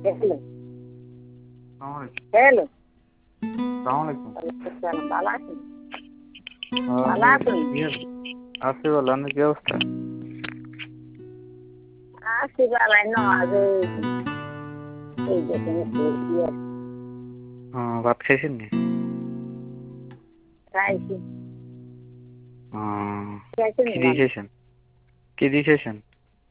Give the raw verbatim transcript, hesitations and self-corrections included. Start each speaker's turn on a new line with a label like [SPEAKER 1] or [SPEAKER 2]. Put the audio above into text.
[SPEAKER 1] Hello
[SPEAKER 2] আসসালামু
[SPEAKER 1] hello
[SPEAKER 2] আলাইকুম।
[SPEAKER 1] আসসালাম, ভালো আছেন? ভালো
[SPEAKER 2] ওয়ালাইকুম
[SPEAKER 1] আছেন?
[SPEAKER 2] আসসালাম। কি অব- আছি ভালো, আপনার কি অবস্থা?
[SPEAKER 1] আছি ভালাই নয় এই দেখেন একটু ইয়ে
[SPEAKER 2] হ্যাঁ, ভাত খাইছেন নি?
[SPEAKER 1] খাইছি।
[SPEAKER 2] আহ,
[SPEAKER 1] খাইছেন
[SPEAKER 2] কি
[SPEAKER 1] নি
[SPEAKER 2] দিয়ে
[SPEAKER 1] ভালো?
[SPEAKER 2] খাইছেন? কি দিয়ে খাইছেন?